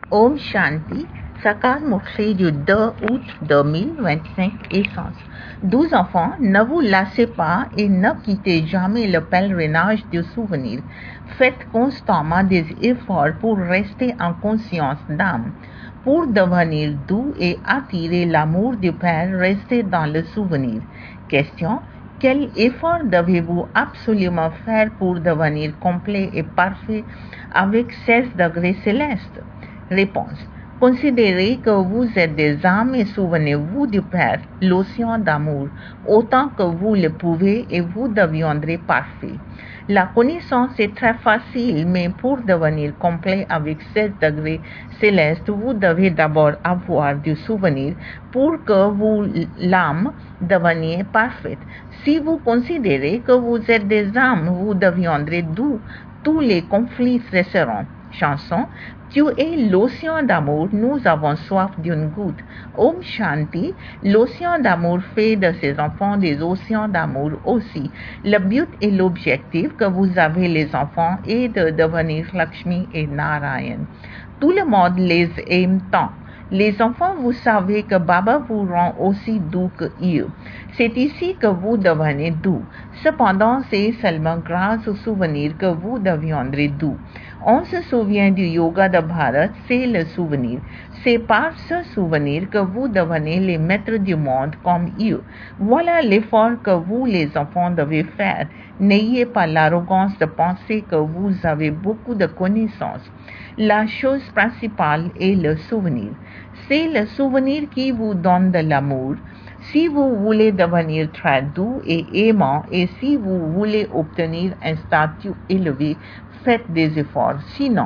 Om Shanti, Sakar Mokshe du 2 août 2025, essence. 12 enfants, ne vous lassez pas et ne quittez jamais le pèlerinage du souvenir. Faites constamment des efforts pour rester en conscience d'âme. Pour devenir doux et attirer l'amour du Père, restez dans le souvenir. Question. Quel effort devez-vous absolument faire pour devenir complet et parfait avec 16 degrés célestes? Réponse. Considérez que vous êtes des âmes et souvenez-vous du Père, l'océan d'amour, autant que vous le pouvez et vous deviendrez parfait. La connaissance est très facile, mais pour devenir complet avec 16 degrés célestes, vous devez d'abord avoir du souvenir pour que vous, l'âme, deveniez parfaite. Si vous considérez que vous êtes des âmes, vous deviendrez doux, tous les conflits cesseront. Chanson. Tu es l'océan d'amour, nous avons soif d'une goutte. Om Shanti, l'océan d'amour fait de ses enfants des océans d'amour aussi. Le but et l'objectif que vous avez les enfants est de devenir Lakshmi et Narayan. Tout le monde les aime tant. Les enfants, vous savez que Baba vous rend aussi doux que eux. C'est ici que vous devenez doux. Cependant, c'est seulement grâce au souvenir que vous deviendrez doux. On se souvient du yoga de Bharat, c'est le souvenir. C'est par ce souvenir que vous devenez les maîtres du monde comme eux. Voilà l'effort que vous, les enfants, devez faire. N'ayez pas l'arrogance de penser que vous avez beaucoup de connaissances. La chose principale est le souvenir. C'est le souvenir qui vous donne de l'amour. Si vous voulez devenir très doux et aimant et si vous voulez obtenir un statut élevé, faites des efforts. Sinon,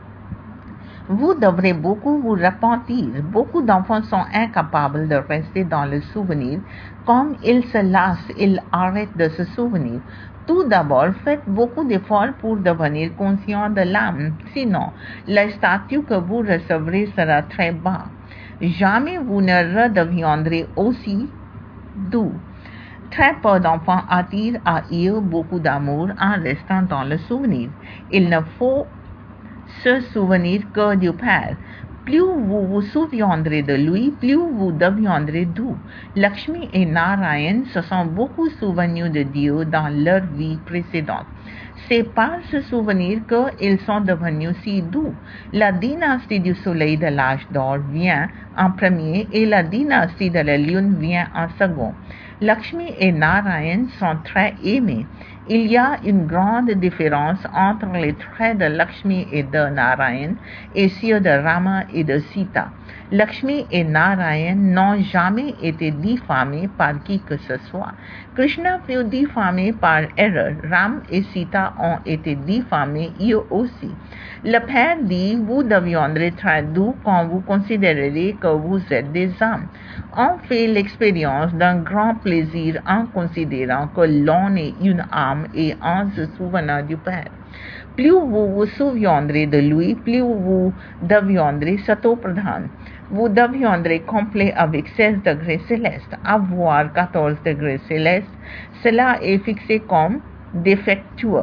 vous devrez beaucoup vous repentir. Beaucoup d'enfants sont incapables de rester dans le souvenir. Comme ils se lassent, ils arrêtent de se souvenir. Tout d'abord, faites beaucoup d'efforts pour devenir conscient de l'âme. Sinon, le statut que vous recevrez sera très bas. Jamais vous ne redeviendrez aussi doux. Très peu d'enfants attirent à eux beaucoup d'amour en restant dans le souvenir. Il ne faut se souvenir que du Père. Plus vous vous souviendrez de lui, plus vous deviendrez doux. Lakshmi et Narayan se sont beaucoup souvenus de Dieu dans leur vie précédente. C'est par ce souvenir qu'ils sont devenus si doux. La dynastie du soleil de l'âge d'or vient en premier et la dynastie de la lune vient en second. Lakshmi et Narayan sont très aimés. Il y a une grande différence entre les traits de Lakshmi et de Narayan et ceux de Rama et de Sita. Lakshmi et Narayan n'ont jamais été diffamés par qui que ce soit. Krishna fut diffamé par erreur. Ram et Sita ont été diffamés eux aussi. Le Père dit, vous deviendrez très doux quand vous considérerez que vous êtes des âmes. On fait l'expérience d'un grand plaisir en considérant que l'on est une âme et en se souvenant du Père. Plus vous vous souviendrez de lui, plus vous deviendrez Sato-Pradhan. Vous deviendrez complet avec 16 degrés célestes. Avoir 14 degrés célestes, cela est fixé comme défectueux.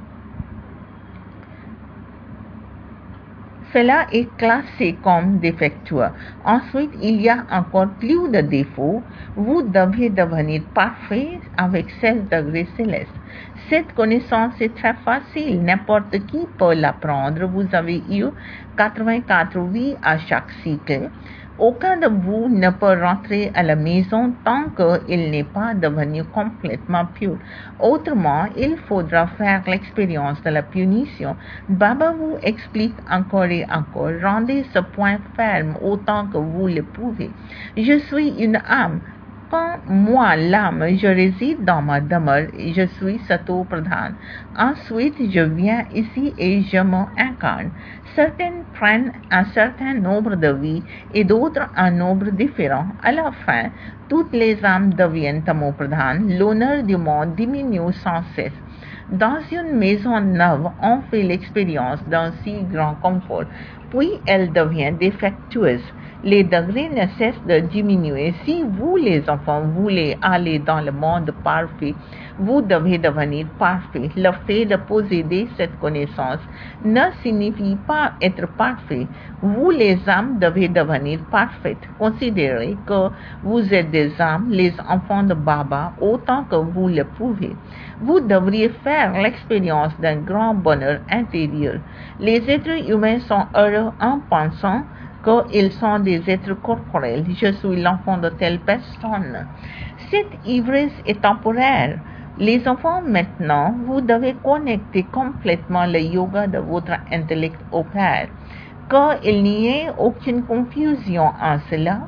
Cela est classé comme défectueux. Ensuite, il y a encore plus de défauts. Vous devez devenir parfait avec 16 degrés célestes. Cette connaissance est très facile. N'importe qui peut l'apprendre. Vous avez eu 84 vies à chaque cycle. Aucun de vous ne peut rentrer à la maison tant qu'il n'est pas devenu complètement pur. Autrement, il faudra faire l'expérience de la punition. Baba vous explique encore et encore. Rendez ce point ferme autant que vous le pouvez. Je suis une âme. Quand moi, l'âme, je réside dans ma demeure, je suis Sato-Pradhan. Ensuite, je viens ici et je m'incarne. Certaines prennent un certain nombre de vies et d'autres un nombre différent. À la fin, toutes les âmes deviennent Tamo-Pradhan. L'honneur du monde diminue sans cesse. Dans une maison neuve, on fait l'expérience d'un si grand confort. puis elle devient défectueuse. Les degrés ne cessent de diminuer. Si vous, les enfants, voulez aller dans le monde parfait, vous devez devenir parfait. Le fait de posséder cette connaissance ne signifie pas être parfait. Vous, les âmes, devez devenir parfaites. Considérez que vous êtes des âmes, les enfants de Baba, autant que vous le pouvez. Vous devriez faire l'expérience d'un grand bonheur intérieur. Les êtres humains sont heureux en pensant qu'ils sont des êtres corporels. Je suis l'enfant de telle personne. Cette ivresse est temporaire. Les enfants, maintenant, vous devez connecter complètement le yoga de votre intellect au Père. Qu'il n'y ait aucune confusion en cela.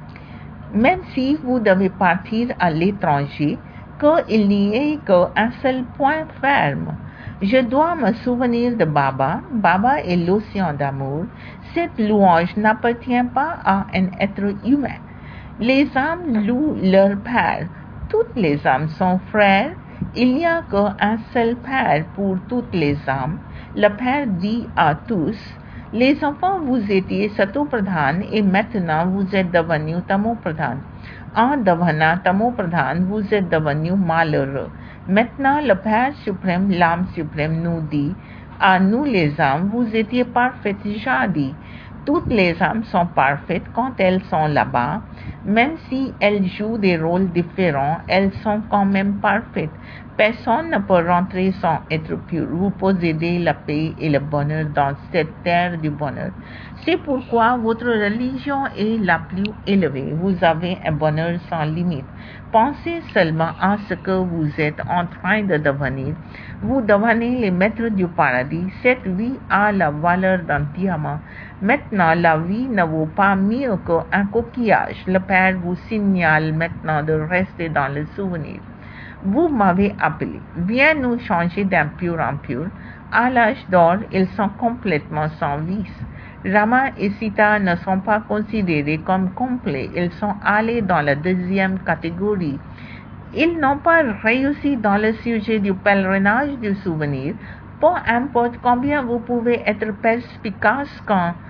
Même si vous devez partir à l'étranger, qu'il n'y ait qu'un seul point ferme. Je dois me souvenir de Baba. Baba est l'océan d'amour. Cette louange n'appartient pas à un être humain. Les âmes louent leur Père. Toutes les âmes sont frères. Il n'y a qu'un seul Père pour toutes les âmes. Le Père dit à tous, les enfants, vous étiez Sato-Pradhan et maintenant vous êtes devenus Tamo-Pradhan. En devenant Tamo-Pradhan, vous êtes devenus malheureux. Maintenant, le Père suprême, l'âme suprême, nous dit, à nous les âmes, vous étiez parfaites jadis. Toutes les âmes sont parfaites quand elles sont là-bas. Même si elles jouent des rôles différents, elles sont quand même parfaites. Personne ne peut rentrer sans être pur. Vous possédez la paix et le bonheur dans cette terre du bonheur. C'est pourquoi votre religion est la plus élevée. Vous avez un bonheur sans limite. Pensez seulement à ce que vous êtes en train de devenir. Vous devenez les maîtres du paradis. Cette vie a la valeur d'un diamant. Maintenant, la vie ne vaut pas mieux qu'un coquillage. Le Père vous signale maintenant de rester dans le souvenir. Vous m'avez appelé. Viens nous changer d'impur en pur. À l'âge d'or, ils sont complètement sans vice. Rama et Sita ne sont pas considérés comme complets. Ils sont allés dans la deuxième catégorie. Ils n'ont pas réussi dans le sujet du pèlerinage du souvenir. Peu importe combien vous pouvez être perspicace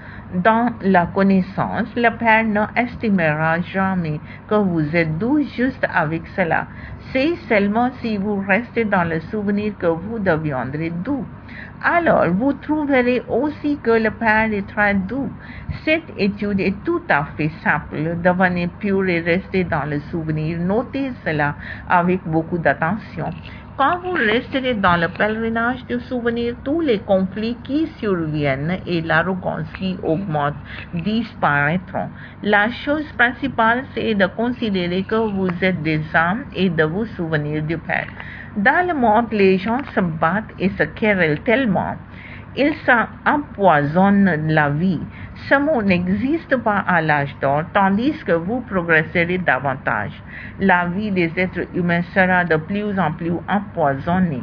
dans la connaissance, le Père n'estimera jamais que vous êtes doux juste avec cela. C'est seulement si vous restez dans le souvenir que vous deviendrez doux. Alors, vous trouverez aussi que le Père est très doux. Cette étude est tout à fait simple. Devenez pur et restez dans le souvenir. Notez cela avec beaucoup d'attention. Quand vous resterez dans le pèlerinage du souvenir, tous les conflits qui surviennent et l'arrogance qui augmente disparaîtront. La chose principale, c'est de considérer que vous êtes des âmes et de vous souvenir du Père. Dans le monde, les gens se battent et se querellent tellement. Ils s'empoisonnent la vie. Ce mot n'existe pas à l'âge d'or, tandis que vous progresserez davantage. La vie des êtres humains sera de plus en plus empoisonnée.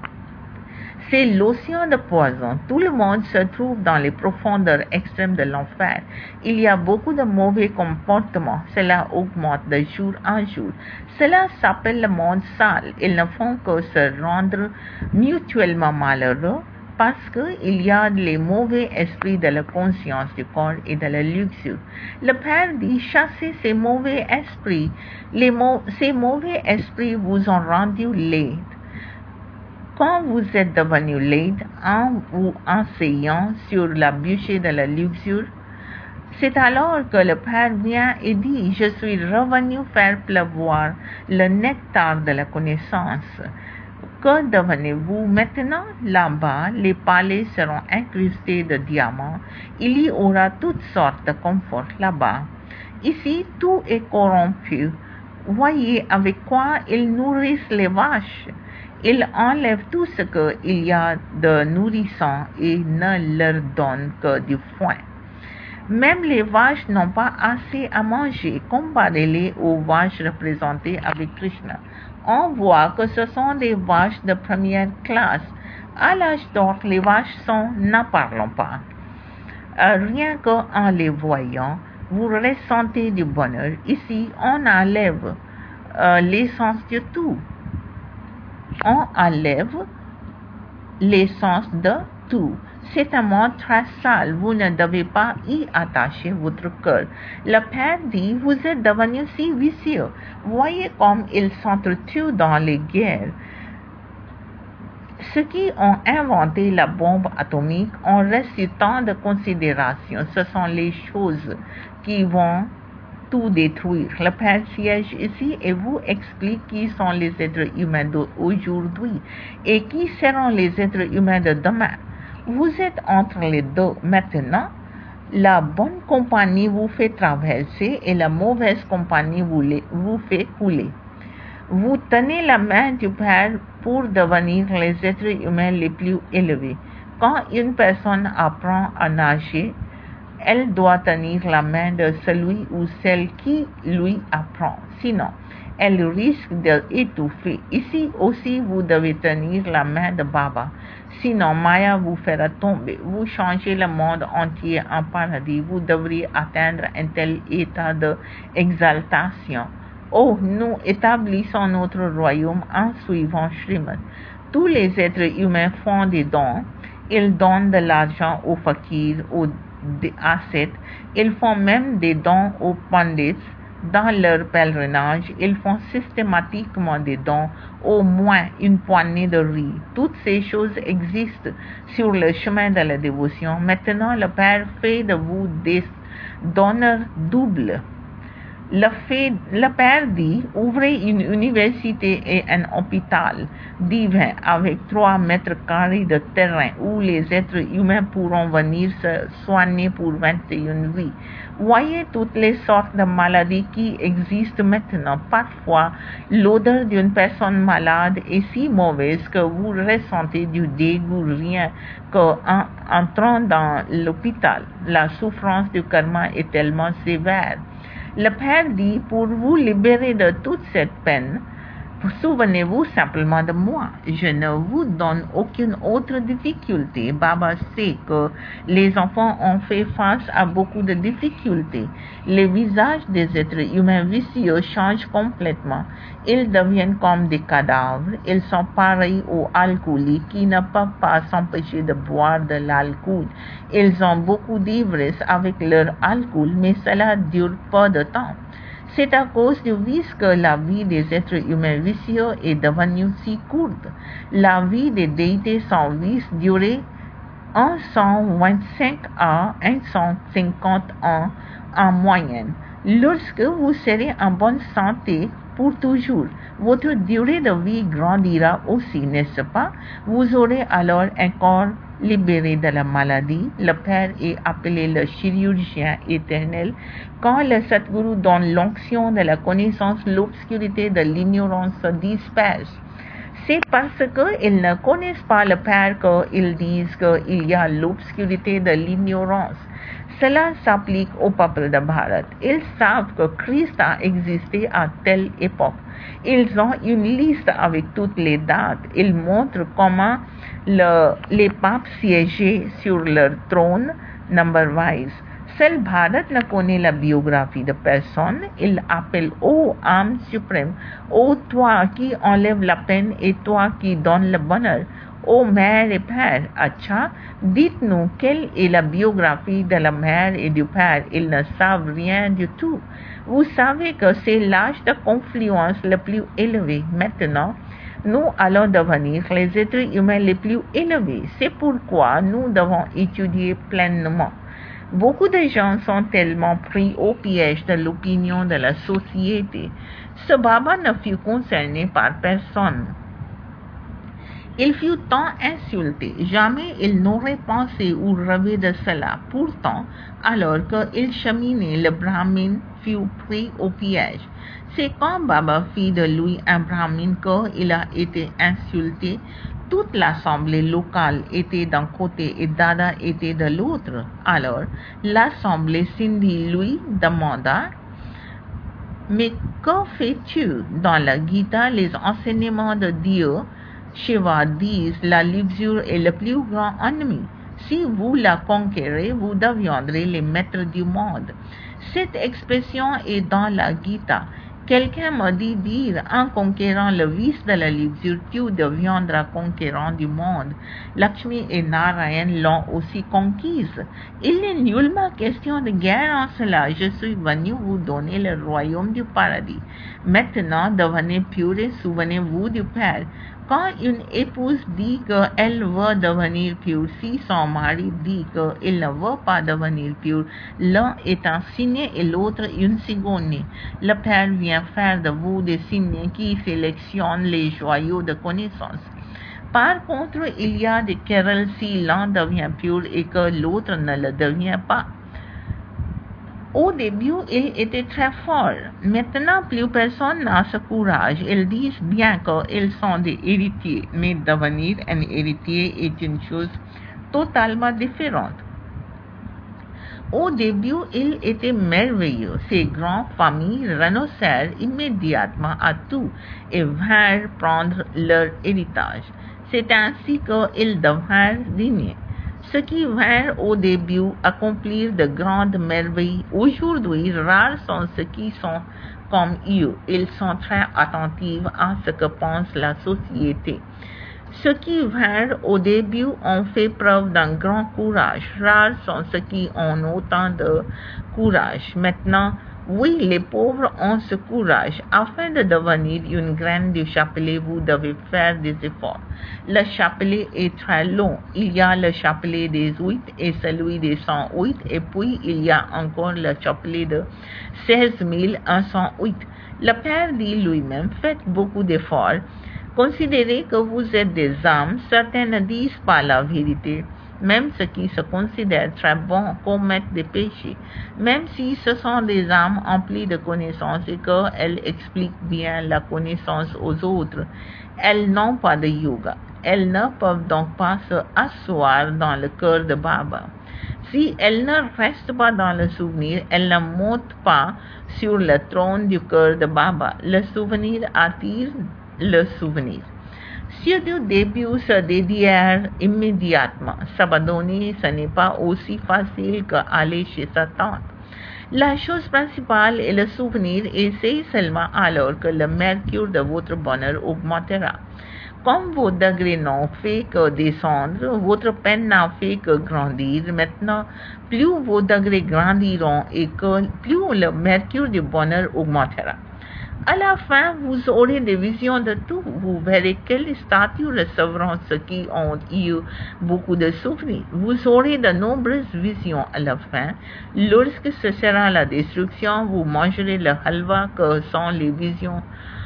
C'est l'océan de poison. Tout le monde se trouve dans les profondeurs extrêmes de l'enfer. Il y a beaucoup de mauvais comportements. Cela augmente de jour en jour. Cela s'appelle le monde sale. Ils ne font que se rendre mutuellement malheureux parce qu'il y a les mauvais esprits de la conscience du corps et de la luxure. Le Père dit, chassez ces mauvais esprits. Ces mauvais esprits vous ont rendu laid. Quand vous êtes devenu laid en vous asseyant sur la bûcher de la luxure, c'est alors que le Père vient et dit, je suis revenu faire pleuvoir le nectar de la connaissance. Que devenez-vous maintenant? Là-bas, les palais seront incrustés de diamants. Il y aura toutes sortes de confort là-bas. Ici, tout est corrompu. Voyez avec quoi ils nourrissent les vaches. Ils enlèvent tout ce qu'il y a de nourrissant et ne leur donnent que du foin. Même les vaches n'ont pas assez à manger. Comparez-les aux vaches représentées avec Krishna. On voit que ce sont des vaches de première classe. À l'âge d'or, les vaches n'en parlons pas. Rien qu'en les voyant, vous ressentez du bonheur. Ici, on enlève l'essence de tout. On enlève l'essence de tout. C'est un monde très sale, vous ne devez pas y attacher votre cœur. Le Père dit, vous êtes devenus si vicieux. Voyez comme ils s'entretuent dans les guerres. Ceux qui ont inventé la bombe atomique ont reçu tant de considération. Ce sont les choses qui vont tout détruire. Le Père siège ici et vous explique qui sont les êtres humains d'aujourd'hui et qui seront les êtres humains de demain. Vous êtes entre les deux maintenant. La bonne compagnie vous fait traverser et la mauvaise compagnie vous fait couler. Vous tenez la main du Père pour devenir les êtres humains les plus élevés. Quand une personne apprend à nager, elle doit tenir la main de celui ou celle qui lui apprend. Sinon, elle risque d'étouffer. Ici aussi, vous devez tenir la main de Baba. Sinon, Maya vous fera tomber. Vous changez le monde entier en paradis. Vous devriez atteindre un tel état d'exaltation. Oh, nous établissons notre royaume en suivant Srimad. Tous les êtres humains font des dons. Ils donnent de l'argent aux fakirs, aux ascètes. Ils font même des dons aux pandits. Dans leur pèlerinage, ils font systématiquement des dons, au moins une poignée de riz. Toutes ces choses existent sur le chemin de la dévotion. Maintenant, le Père fait de vous des donneurs doubles. Le Père dit, ouvrez une université et un hôpital divin avec 3 mètres carrés de terrain où les êtres humains pourront venir se soigner pour 21 vies. Voyez toutes les sortes de maladies qui existent maintenant. Parfois, l'odeur d'une personne malade est si mauvaise que vous ressentez du dégoût rien qu'en entrant dans l'hôpital. La souffrance du karma est tellement sévère. Le Père dit, pour vous libérer de toute cette peine, souvenez-vous simplement de moi. Je ne vous donne aucune autre difficulté. Baba sait que les enfants ont fait face à beaucoup de difficultés. Les visages des êtres humains vicieux changent complètement. Ils deviennent comme des cadavres. Ils sont pareils aux alcooliques qui ne peuvent pas s'empêcher de boire de l'alcool. Ils ont beaucoup d'ivresse avec leur alcool, mais cela dure peu de temps. C'est à cause du vice que la vie des êtres humains vicieux est devenue si courte. La vie des déités sans vice durait 125 à 150 ans en moyenne. Lorsque vous serez en bonne santé pour toujours, votre durée de vie grandira aussi, n'est-ce pas? Vous aurez alors un corps libéré de la maladie. Le Père est appelé le chirurgien éternel. Quand le Sadguru donne l'onction de la connaissance, l'obscurité de l'ignorance se disperse. C'est parce qu'ils ne connaissent pas le Père qu'ils disent qu'il y a l'obscurité de l'ignorance. Cela s'applique au peuple de Bharat. Ils savent que Christ a existé à telle époque. Ils ont une liste avec toutes les dates. Ils montrent comment les papes siégeaient sur leur trône number-wise. Seul Bharat ne connaît la biographie de personne. Il appelle ô âme suprême, ô toi qui enlève la peine et toi qui donne le bonheur. Ô mère et père, Acha, dites-nous quelle est la biographie de la mère et du père. Ils ne savent rien du tout. Vous savez que c'est l'âge de confluence le plus élevé. Maintenant, nous allons devenir les êtres humains les plus élevés. C'est pourquoi nous devons étudier pleinement. Beaucoup de gens sont tellement pris au piège de l'opinion de la société. Ce Baba ne fut concerné par personne. Il fut tant insulté, jamais il n'aurait pensé ou rêvé de cela. Pourtant, alors qu'il cheminait, le Brahmin fut pris au piège. C'est quand Baba fit de lui un Brahmin qu'il a été insulté. Toute l'assemblée locale était d'un côté et Dada était de l'autre. Alors, l'assemblée Sindhi lui demanda, « Mais que fais-tu? » Dans la Gita, les enseignements de Dieu, Shiva disent, la luxure est le plus grand ennemi. Si vous la conquérez, vous deviendrez les maîtres du monde. Cette expression est dans la Gita. Quelqu'un m'a dit dire, en conquérant le vice de la luxure, tu deviendras conquérant du monde. Lakshmi et Narayan l'ont aussi conquise. Il n'est nullement question de guerre en cela. Je suis venu vous donner le royaume du paradis. Maintenant, devenez purs et souvenez-vous du Père. Quand une épouse dit qu'elle veut devenir pure, si son mari dit qu'il ne veut pas devenir pure, l'un est un signe et l'autre une cigogne. Le Père vient faire de vous des signes qui sélectionnent les joyaux de connaissance. Par contre, il y a des querelles si l'un devient pur et que l'autre ne le devient pas. Au début, ils étaient très forts. Maintenant, plus personne n'a ce courage. Ils disent bien qu'ils sont des héritiers, mais devenir un héritier est une chose totalement différente. Au début, ils étaient merveilleux. Ces grandes familles renoncèrent immédiatement à tout et vinrent prendre leur héritage. C'est ainsi qu'ils devinrent dignes. Ceux qui vinrent au début accomplir de grandes merveilles, aujourd'hui, rares sont ceux qui sont comme eux. Ils sont très attentifs à ce que pense la société. Ceux qui vinrent au début ont fait preuve d'un grand courage. Rares sont ceux qui ont autant de courage. Maintenant, oui, les pauvres ont ce courage. Afin de devenir une graine du chapelet, vous devez faire des efforts. Le chapelet est très long. Il y a le chapelet des 8 et celui des 108, et puis il y a encore le chapelet de 16 108. Le Père dit lui-même, faites beaucoup d'efforts. Considérez que vous êtes des âmes, certains ne disent pas la vérité. Même ceux qui se considèrent très bons commettent des péchés. Même si ce sont des âmes emplies de connaissances et qu'elles expliquent bien la connaissance aux autres, elles n'ont pas de yoga. Elles ne peuvent donc pas se asseoir dans le cœur de Baba. Si elles ne restent pas dans le souvenir, elles ne montent pas sur le trône du cœur de Baba. Le souvenir attire le souvenir. Ceux du début se dédièrent immédiatement. S'abandonner, ce n'est pas aussi facile qu'aller chez sa tante. La chose principale est le souvenir et c'est seulement alors que le mercure de votre bonheur augmentera. Comme vos degrés n'ont fait que descendre, votre peine n'a fait que grandir. Maintenant, plus vos degrés grandiront et plus le mercure du bonheur augmentera. À la fin, vous aurez des visions de tout. Vous verrez quelles statues recevront ceux qui ont eu beaucoup de souvenirs. Vous aurez de nombreuses visions à la fin. Lorsque ce sera la destruction, vous mangerez le halwa que sont les visions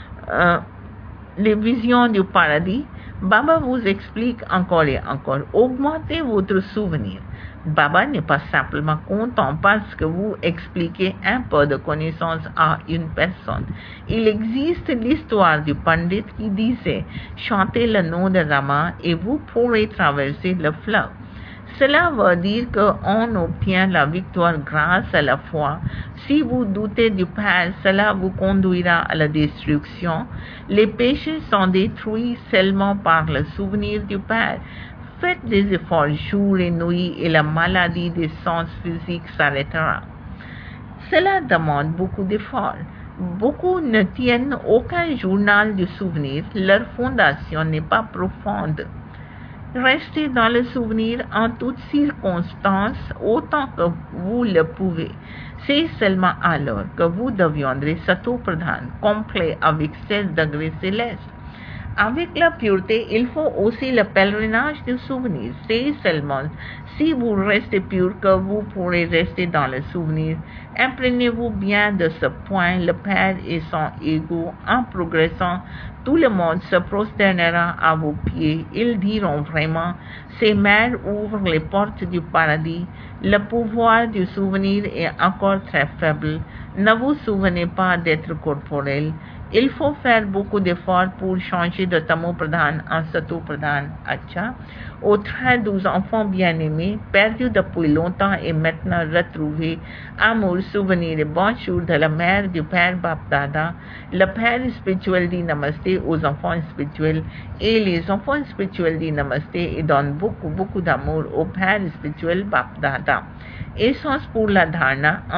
du paradis. Baba vous explique encore et encore. Augmentez votre souvenir. Baba n'est pas simplement content parce que vous expliquez un peu de connaissance à une personne. Il existe l'histoire du pandit qui disait « Chantez le nom de Rama et vous pourrez traverser le fleuve ». Cela veut dire qu'on obtient la victoire grâce à la foi. Si vous doutez du Père, cela vous conduira à la destruction. Les péchés sont détruits seulement par le souvenir du Père. Faites des efforts jour et nuit et la maladie des sens physiques s'arrêtera. Cela demande beaucoup d'efforts. Beaucoup ne tiennent aucun journal du souvenir. Leur fondation n'est pas profonde. Restez dans le souvenir en toutes circonstances autant que vous le pouvez. C'est seulement alors que vous deviendrez Sato Pradhan, complet avec 16 degrés célestes. Avec la pureté, il faut aussi le pèlerinage du souvenir. C'est seulement si vous restez pur que vous pourrez rester dans le souvenir. Imprégnez-vous bien de ce point. Le Père et son ego, en progressant, tout le monde se prosternera à vos pieds. Ils diront vraiment, ces mères ouvrent les portes du paradis. Le pouvoir du souvenir est encore très faible. Ne vous souvenez pas d'être corporel. Il faut faire beaucoup d'efforts pour changer de Tamo Pradhan en Sato Pradhan. Acha, aux très doux enfants bien-aimés, perdus depuis longtemps et maintenant retrouvés, amour, souvenir et bonjour de la mère du Père Bap Dada. Le Père spirituel dit Namasté aux enfants spirituels et les enfants spirituels dit Namasté et donnent beaucoup d'amour au Père spirituel Bap Dada. Essence pour la dharna 1.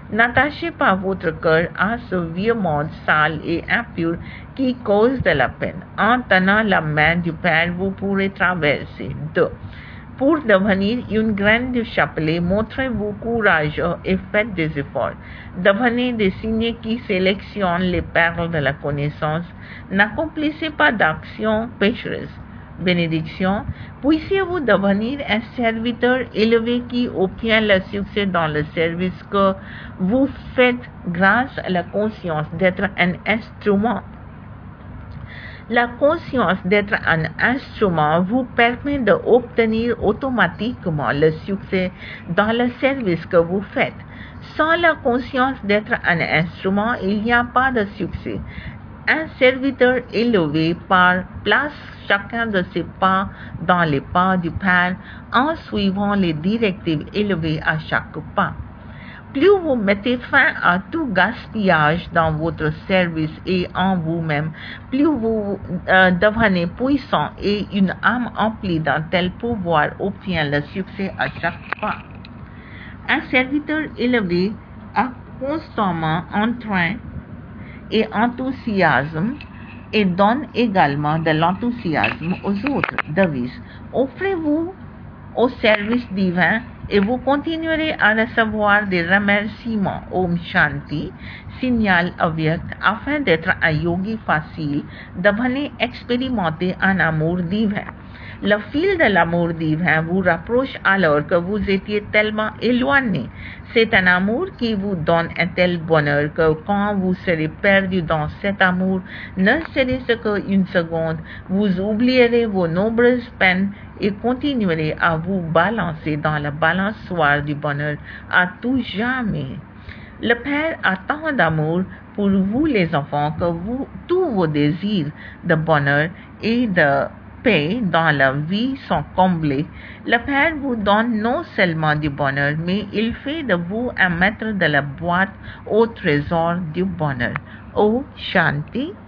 N'attachez pas votre cœur à ce vieux monde sale et impur qui cause de la peine. En tenant la main du Père, vous pourrez traverser. 2. Pour devenir une graine du chapelet, montrez-vous courageux et faites des efforts. Devenez des signes qui sélectionnent les perles de la connaissance. N'accomplissez pas d'actions pécheresses. Bénédiction, puissiez-vous devenir un serviteur élevé qui obtient le succès dans le service que vous faites grâce à la conscience d'être un instrument. La conscience d'être un instrument vous permet d'obtenir automatiquement le succès dans le service que vous faites. Sans la conscience d'être un instrument, il n'y a pas de succès. Un serviteur élevé place chacun de ses pas dans les pas du Père en suivant les directives élevées à chaque pas. Plus vous mettez fin à tout gaspillage dans votre service et en vous-même, plus vous devenez puissant et une âme emplie d'un tel pouvoir obtient le succès à chaque pas. Un serviteur élevé a constamment entrain et enthousiasme et donne également de l'enthousiasme aux autres. Devise. Offrez-vous au service divin et vous continuerez à recevoir des remerciements. Om Shanti, signal avyakt, afin d'être un yogi facile, devenez expérimenter un amour divin. Le fil de l'amour divin vous rapproche alors que vous étiez tellement éloigné. C'est un amour qui vous donne un tel bonheur que quand vous serez perdu dans cet amour, ne serait-ce qu'une seconde, vous oublierez vos nombreuses peines et continuerez à vous balancer dans la balançoire du bonheur à tout jamais. Le Père a tant d'amour pour vous les enfants que tous vos désirs de bonheur et de paix dans la vie sont comblés. Le Père vous donne non seulement du bonheur, mais il fait de vous un maître de la boîte au trésor du bonheur. Oh Shanti.